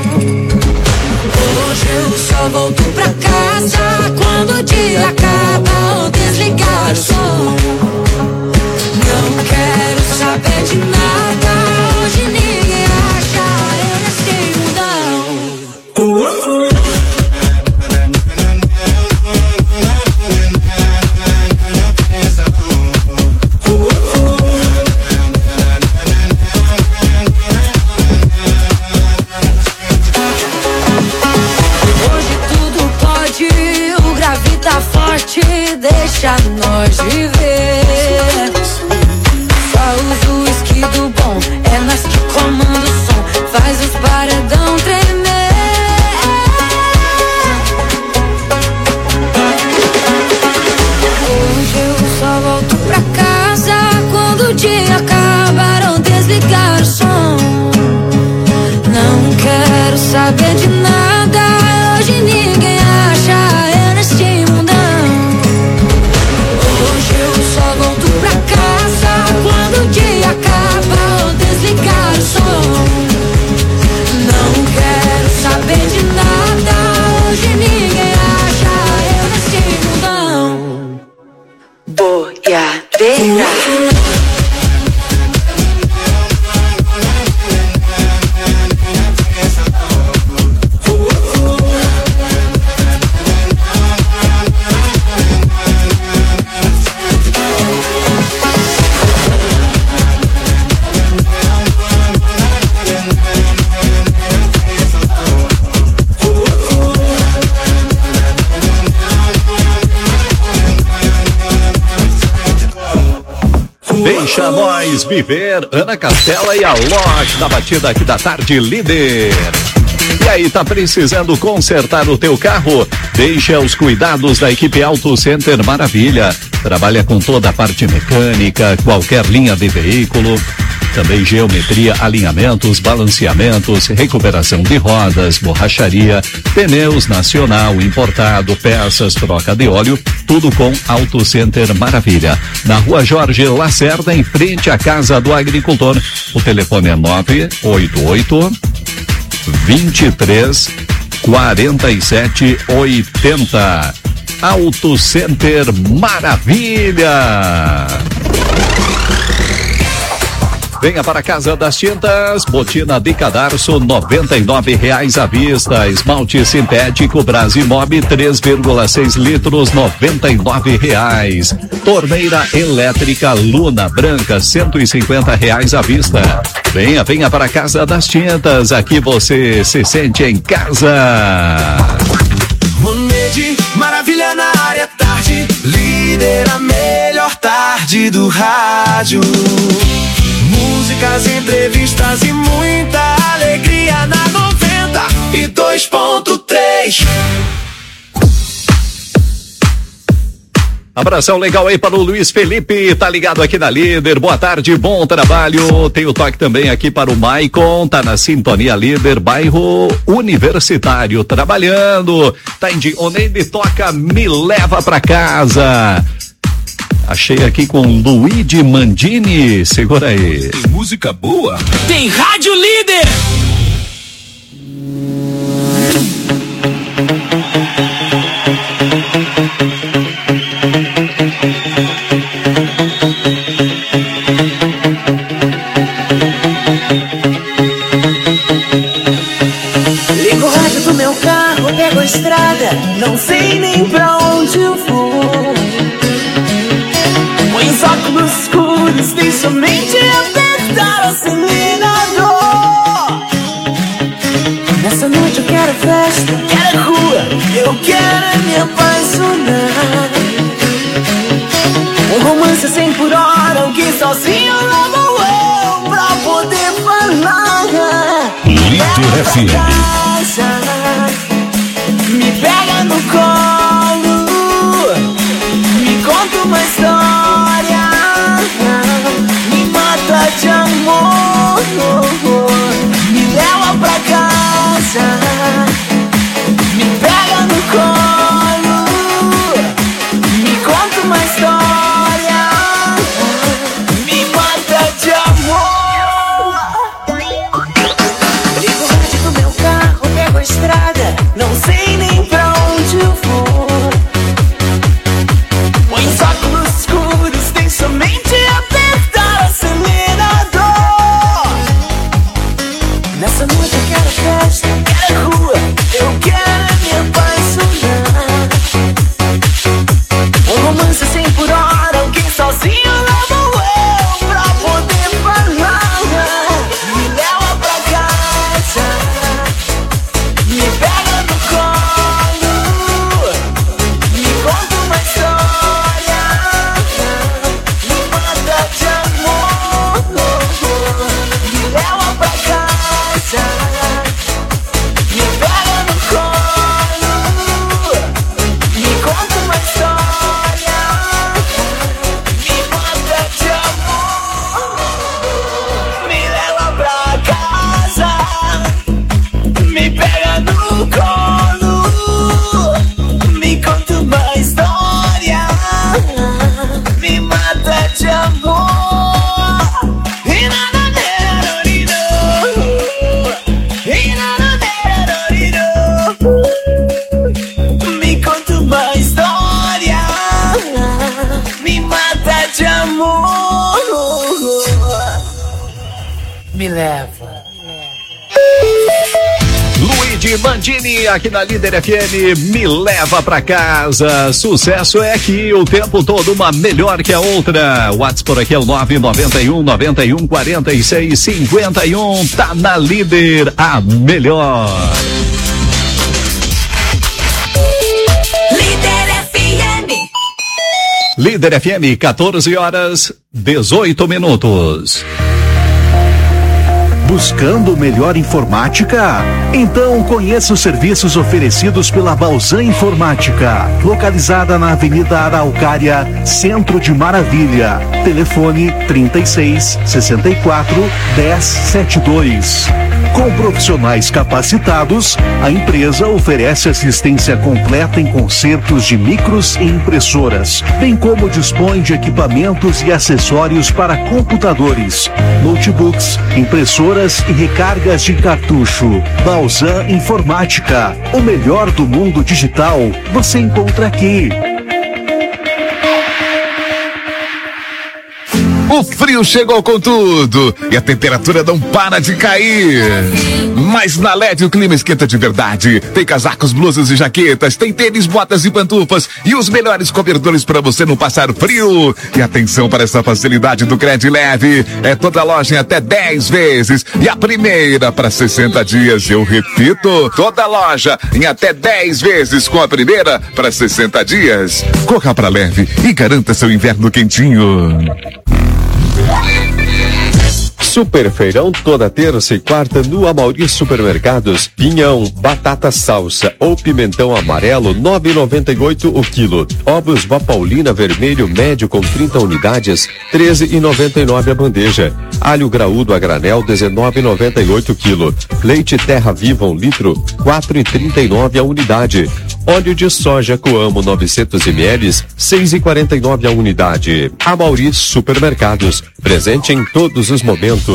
[SPEAKER 15] Hoje eu só volto pra casa quando o dia acaba ou desligar o som. Não quero saber de nada, hoje ninguém acha eu nesse mundão. uh, uh. Deixa nós viver. Só usa o whisky do bom, é nós que comanda o som, faz os paredão tremer. Hoje eu só volto pra casa quando o dia acabar ou desligar o som. Não quero saber de nada, hoje ninguém acha eu neste mundão. Só volto pra casa quando o dia acaba ou desligar o som. Não quero saber de nada, hoje ninguém acha eu nesse mundão. Boiadeira.
[SPEAKER 3] Deixa nós viver, Ana Castela e a Loja da Batida aqui da Tarde Líder. E aí, tá precisando consertar o teu carro? Deixa os cuidados da equipe Auto Center Maravilha. Trabalha com toda a parte mecânica, qualquer linha de veículo. Também geometria, alinhamentos, balanceamentos, recuperação de rodas, borracharia, pneus nacional, importado, peças, troca de óleo, tudo com Auto Center Maravilha. Na Rua Jorge Lacerda, em frente à Casa do Agricultor. O telefone é nove oito oito, vinte e três, quarenta e sete, oitenta. Auto Center Maravilha. Venha para a Casa das Tintas, botina de cadarço, noventa e nove reais à vista. Esmalte sintético Brasimob, três vírgula seis litros, noventa e nove reais. Torneira elétrica Luna Branca, cento e cinquenta reais à vista. Venha, venha para a Casa das Tintas, aqui você se sente em casa.
[SPEAKER 8] Monede, maravilha na área, Tarde Líder, a melhor tarde do rádio. Músicas, entrevistas e muita alegria na noventa e dois ponto três.
[SPEAKER 3] Abração legal aí para o Luiz Felipe, tá ligado aqui na Líder, boa tarde, bom trabalho. Tem o toque também aqui para o Maicon, tá na sintonia Líder, bairro Universitário, trabalhando. Tá em Oneide toca Me Leva Pra Casa. Achei aqui com Luigi Mandini, segura aí.
[SPEAKER 21] Tem música boa?
[SPEAKER 8] Tem Rádio Líder!
[SPEAKER 2] Ligo o rádio do meu carro, pego a estrada, não sei nem pra onde eu vou. Põe os óculos escuros, tem somente apertar o acelerador. Nessa noite eu quero festa, quero rua, eu quero me apaixonar. Um romance a cem por hora, alguém sozinho lá vou eu pra poder falar.
[SPEAKER 1] F M.
[SPEAKER 8] Me pega no colo, me conta uma história, me mata de amor, me leva pra casa, me pega no colo, me conta uma história, me mata de amor. Ligo o rádio do meu carro, pego a estrada, não sei nem pra onde eu vou. Põe os óculos escuros, tem somente apertar o acelerador. Nessa noite eu quero festa, quero rua, eu quero me apaixonar. Um romance cem por hora, alguém sozinho leva o eu pra poder falar. Me leva pra casa, me pega no colo, me conta uma história, me mata de amor, me leva pra casa, me pega no colo, me conta uma história, me mata de amor, me leva pra casa, me pega no colo, me conta uma história, me mata de amor. E nada deroriro, e nada deroriro, me conta uma história, me mata de amor. Me leva.
[SPEAKER 3] Luigi Mandini aqui na Líder F M, me leva pra casa. Sucesso é aqui o tempo todo, uma melhor que a outra. O WhatsApp por aqui é o nove nove um, nove um, quatro seis cinco um. Tá na Líder, a melhor.
[SPEAKER 15] Líder F M.
[SPEAKER 3] Líder F M, quatorze horas, dezoito minutos.
[SPEAKER 10] Buscando melhor informática? Então conheça os serviços oferecidos pela Balzan Informática, localizada na Avenida Araucária, Centro de Maravilha. Telefone trinta e seis, sessenta e quatro, dez, setenta e dois. Com profissionais capacitados, a empresa oferece assistência completa em consertos de micros e impressoras, bem como dispõe de equipamentos e acessórios para computadores, notebooks, impressoras e recargas de cartucho. Balzan Informática, o melhor do mundo digital, você encontra aqui.
[SPEAKER 21] O frio chegou com tudo e a temperatura não para de cair. Mas na L E D o clima esquenta de verdade. Tem casacos, blusas e jaquetas, tem tênis, botas e pantufas e os melhores cobertores para você não passar frio. E atenção para essa facilidade do Cred Leve. É toda loja em até dez vezes e a primeira para sessenta dias. Eu repito, toda loja em até dez vezes com a primeira para sessenta dias. Corra para Leve e garanta seu inverno quentinho.
[SPEAKER 4] Super feirão toda terça e quarta no Amauri Supermercados. Pinhão, batata salsa ou pimentão amarelo, nove e noventa e oito o quilo. Ovos Vapaulina vermelho médio com trinta unidades, treze e noventa e nove a bandeja. Alho graúdo a granel, dezenove e noventa e oito o quilo. Leite Terra Viva um litro, quatro e trinta e nove a unidade. Óleo de soja Coamo novecentos mililitros, seis e quarenta e nove a unidade. Amauri Supermercados, presente em todos os momentos.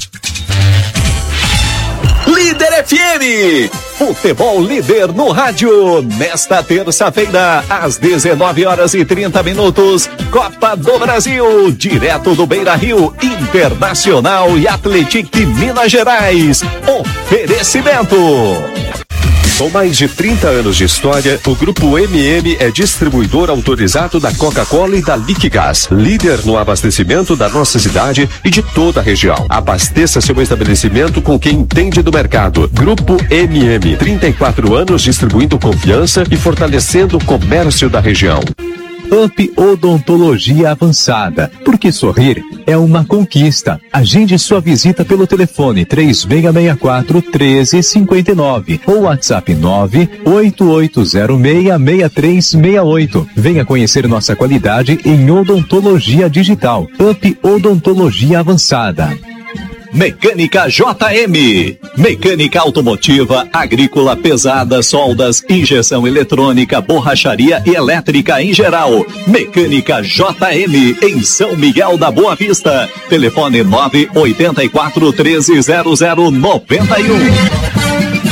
[SPEAKER 3] Líder F M, futebol líder no rádio. Nesta terça-feira, às dezenove horas e trinta minutos, Copa do Brasil, direto do Beira-Rio, Internacional e Atlético de Minas Gerais. Oferecimento.
[SPEAKER 4] Com mais de trinta anos de história, o Grupo M M é distribuidor autorizado da Coca-Cola e da Liquigás, líder no abastecimento da nossa cidade e de toda a região. Abasteça seu estabelecimento com quem entende do mercado. Grupo M M, trinta e quatro anos distribuindo confiança e fortalecendo o comércio da região.
[SPEAKER 11] Up Odontologia Avançada, porque sorrir
[SPEAKER 7] é uma conquista. Agende sua visita pelo telefone três seis seis quatro, um três cinco nove ou WhatsApp nove oito oito zero seis, seis três seis oito. Venha conhecer nossa qualidade em odontologia digital. Up Odontologia Avançada.
[SPEAKER 3] Mecânica J M. Mecânica automotiva, agrícola, pesada, soldas, injeção eletrônica, borracharia e elétrica em geral. Mecânica J M em São Miguel da Boa Vista. Telefone nove oito quatro, treze zero zero nove um.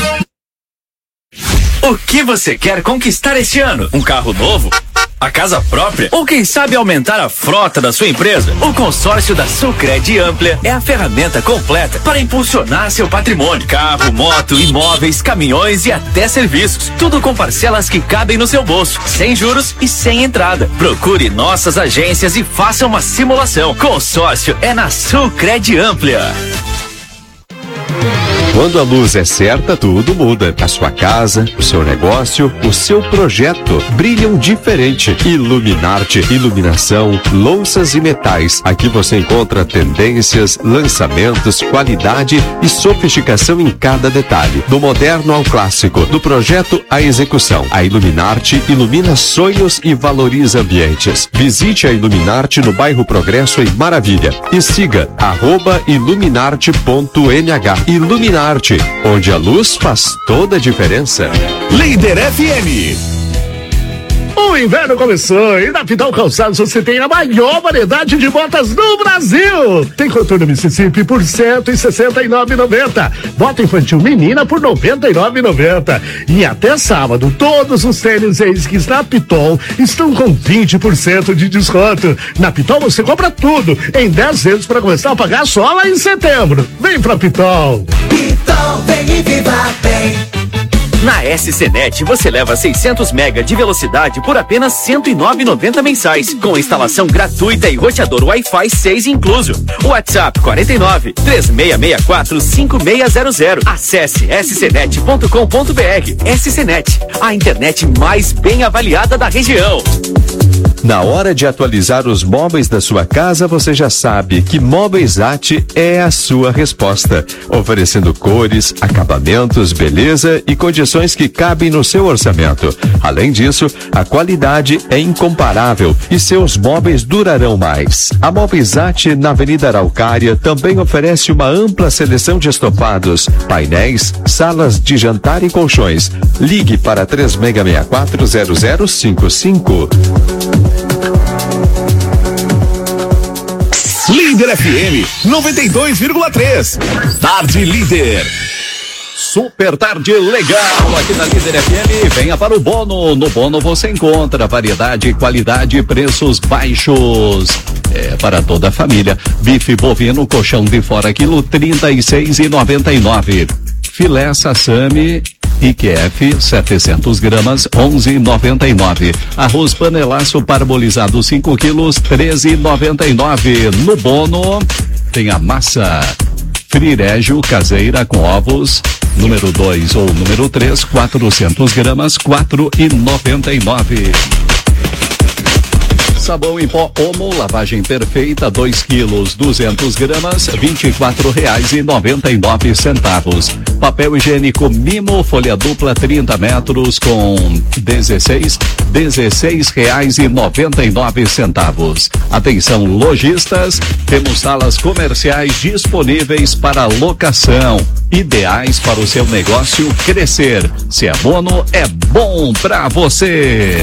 [SPEAKER 11] O que você quer conquistar este ano? Um carro novo? A casa própria? Ou quem sabe aumentar a frota da sua empresa? O consórcio da Sulcred Amplia é a ferramenta completa para impulsionar seu patrimônio. Carro, moto, imóveis, caminhões e até serviços. Tudo com parcelas que cabem no seu bolso, sem juros e sem entrada. Procure nossas agências e faça uma simulação. Consórcio é na Sulcred Amplia.
[SPEAKER 4] Quando a luz é certa, tudo muda. A sua casa, o seu negócio, o seu projeto brilham diferente. Iluminarte, iluminação, louças e metais. Aqui você encontra tendências, lançamentos, qualidade e sofisticação em cada detalhe. Do moderno ao clássico, do projeto à execução. A Iluminarte ilumina sonhos e valoriza ambientes. Visite a Iluminarte no bairro Progresso em Maravilha e siga arroba iluminarte ponto n h. Iluminarte, onde a luz faz toda a diferença.
[SPEAKER 13] Líder F M. O inverno começou e na Pitol Calçados você tem a maior variedade de botas do Brasil. Tem coturno Mississippi por cento e sessenta e nove reais e noventa centavos. Bota infantil menina por noventa e nove reais e noventa centavos. E até sábado, todos os tênis e skis na Pitol estão com vinte por cento de desconto. Na Pitol você compra tudo em dez vezes para começar a pagar só lá em setembro. Vem pra Pitol.
[SPEAKER 2] Pitol, vem e viva bem.
[SPEAKER 11] Na S C Net você leva seiscentos mega de velocidade por apenas cento e nove reais e noventa centavos mensais, com instalação gratuita e roteador Wi-Fi seis incluso. WhatsApp quarenta e nove, três seis seis quatro, cinco seis zero zero. Acesse s c net ponto com ponto b r. S C Net, a internet mais bem avaliada da região.
[SPEAKER 4] Na hora de atualizar os móveis da sua casa, você já sabe que Móveis Ati é a sua resposta, oferecendo cores, acabamentos, beleza e condições que cabem no seu orçamento. Além disso, a qualidade é incomparável e seus móveis durarão mais. A Móveis Ati, na Avenida Araucária, também oferece uma ampla seleção de estofados, painéis, salas de jantar e colchões. Ligue para três seis seis quatro, zero zero cinco cinco.
[SPEAKER 13] Líder F M noventa e dois vírgula três. Tarde Líder.
[SPEAKER 5] Super tarde legal aqui na Líder F M. Venha para o Bono. No Bono você encontra variedade, qualidade e preços baixos. É para toda a família. Bife bovino, colchão de fora, quilo trinta e seis reais e noventa e nove centavos. Filé sassami I Q F setecentos gramas, onze reais e noventa e nove centavos. Arroz panelaço parbolizado cinco quilos, treze reais e noventa e nove centavos. No Bono tem a massa Frirégio caseira com ovos, número dois ou número três, quatrocentos gramas, quatro reais e noventa e nove centavos. Sabão em pó Omo, lavagem perfeita, dois quilos, duzentos gramas, vinte e quatro reais e noventa e nove centavos. Papel higiênico Mimo, folha dupla, trinta metros, com dezesseis, dezesseis reais e noventa e nove centavos. Atenção, lojistas, temos salas comerciais disponíveis para locação, ideais para o seu negócio crescer. Se é Bono, é bom pra você.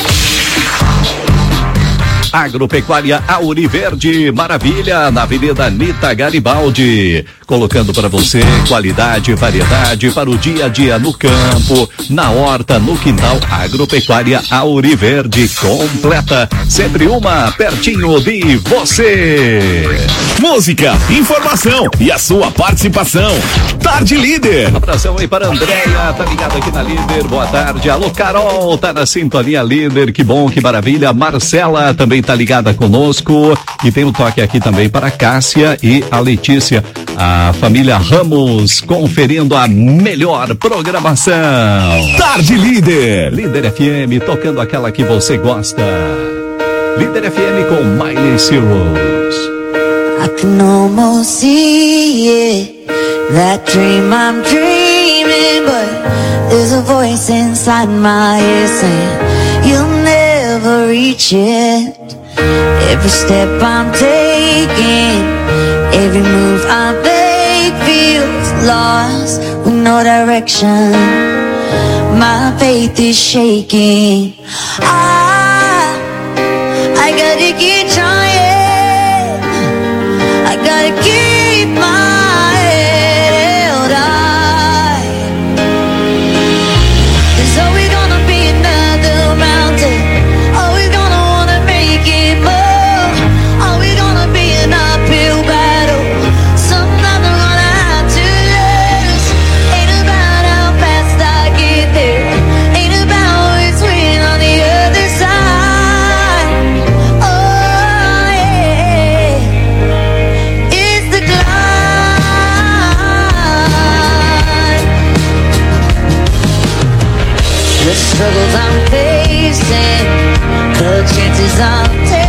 [SPEAKER 5] Agropecuária Auriverde Maravilha, na Avenida Nita Garibaldi, colocando para você qualidade e variedade para o dia a dia no campo, na horta, no quintal. Agropecuária Auriverde completa, sempre uma pertinho de você.
[SPEAKER 13] Música, informação e a sua participação. Tarde Líder.
[SPEAKER 5] Abração aí para a Andréia, tá ligado aqui na Líder, boa tarde. Alô Carol, tá na sintonia Líder, que bom, que maravilha. Marcela também tá ligada conosco e tem um toque aqui também para a Cássia e a Letícia, a família Ramos, conferindo a melhor programação.
[SPEAKER 13] Tarde Líder.
[SPEAKER 5] Líder F M, tocando aquela que você gosta. Líder F M com Miley Cyrus.
[SPEAKER 15] I can almost see it, that dream I'm dreaming, but there's a voice inside my head saying you'll never reach it. Every step I'm taking, every move I make feels lost with no direction. My faith is shaking. I, I gotta keep trying. I gotta keep my head held high. There's always gonna be another mountain. Always gonna wanna make it move. Always gonna be an uphill battle. Sometimes I'm gonna have to lose. Ain't about how fast I get there. Ain't about who's winning on the other side. Oh yeah, it's the climb. The struggles I'm facing, the chances I'm taking.